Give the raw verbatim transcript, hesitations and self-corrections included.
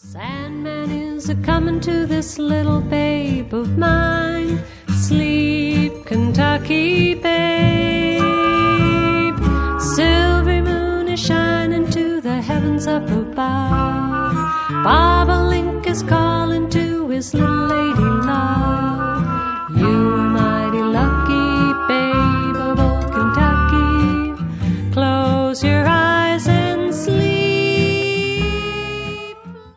Sandman is a-comin' to this little babe of mine. Sleep, Kentucky babe. Silvery moon is shining to the heavens up above.